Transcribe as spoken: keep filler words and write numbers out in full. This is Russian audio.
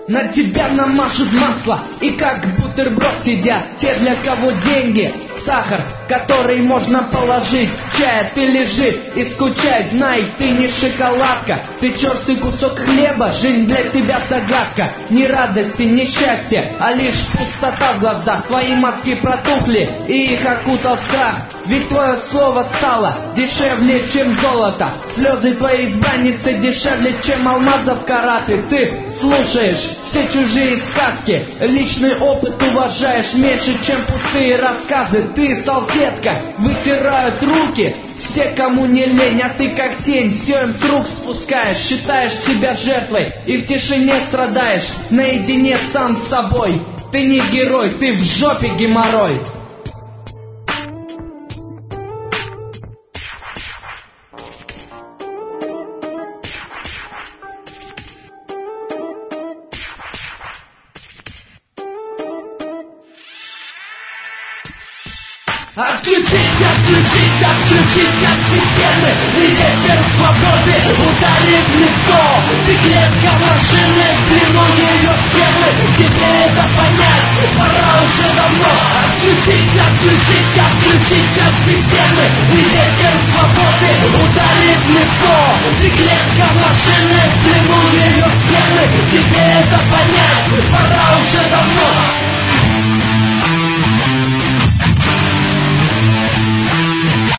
На тебя намажут масло, и как бутерброд сидят те, для кого деньги сахар, который можно положить в чай. Ты лежи и скучай, знай, ты не шоколадка, ты черстый кусок хлеба, жизнь для тебя загадка. Ни радости, ни счастья, а лишь пустота в глазах. Твои мозги протухли, и их окутал страх. Ведь твое слово стало дешевле, чем золото. Слезы твоей избранницы дешевле, чем алмазов караты. Ты слушаешь все чужие сказки, личный опыт уважаешь меньше, чем пустые рассказы. Ты салфетка, вытирают руки все, кому не лень, а ты как тень, все им с рук спускаешь. Считаешь себя жертвой и в тишине страдаешь, наедине сам с собой. Ты не герой, ты в жопе геморрой. Отключись, отключись, отключись от системы. Ветер свободы ударит в лицо. Ты клетка машины, в плену ее схемы. Тебе это понять пора уже давно. Отключись, отключись, отключись от системы. Ветер